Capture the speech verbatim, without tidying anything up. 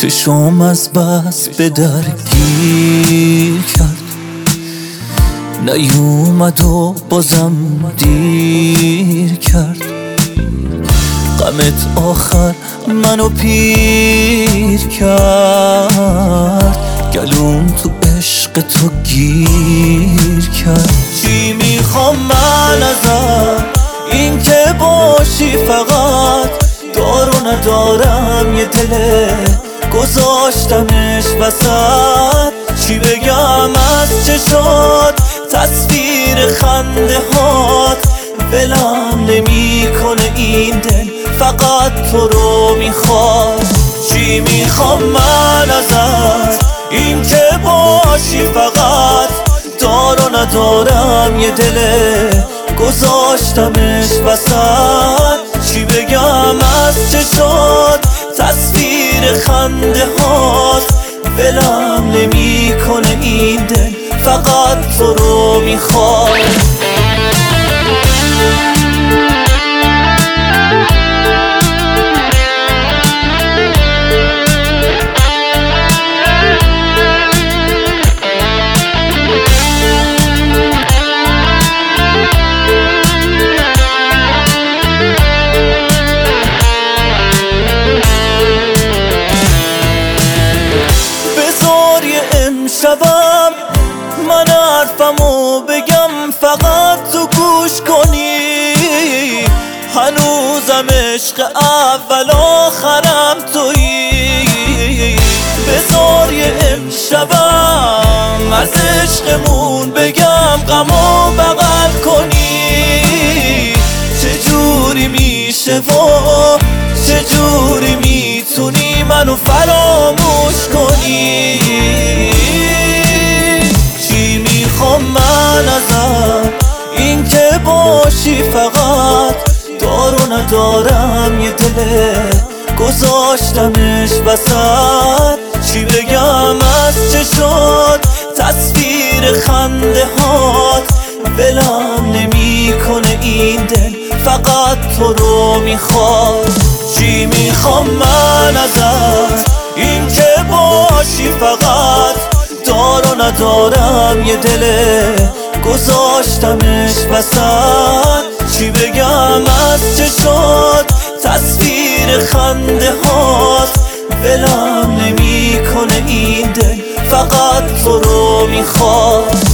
چشم از بس به در گیر کرد، نیومد و بازم دیر کرد. غمت آخر منو پیر کرد، گلوم تو عشق تو گیر کرد. چی میخوام من ازت؟ این که باشی فقط. دارو ندارم یه دله گذاشتمش وسط. چی بگم از چشات؟ تصویر خنده هات ولم نمی کنه این دل، فقط تو رو میخواد. چی میخوام من ازت؟ این که باشی فقط. دارو ندارم یه دله گذاشتمش وسط. چی بگم از چشات؟ تصویر خنده هات ولم نمی کنه این دل، فقط تو رو میخواد. شبم من حرفمو بگم فقط تو گوش کنی. هنوزم عشق اول آخرم تویی. بذار یه امشبم از عشقمون بگم غمو بغل کنی. چجوری میشه و چجوری میتونی منو فراموش کنی؟ من ازت این که باشی فقط. دارو ندارم یه دله گذاشتمش وسط. چی بگم از چشات؟ تصویر خنده هات ولم نمی کنه این دل، فقط تو رو میخواد. چی میخوام من ازت؟ این که باشی فقط. دارو ندارم یه دله گذاشتمش وسط. چی بگم از چشات؟ تصویر خنده هات ولم نمی کنه این دل، فقط تو رو میخواد.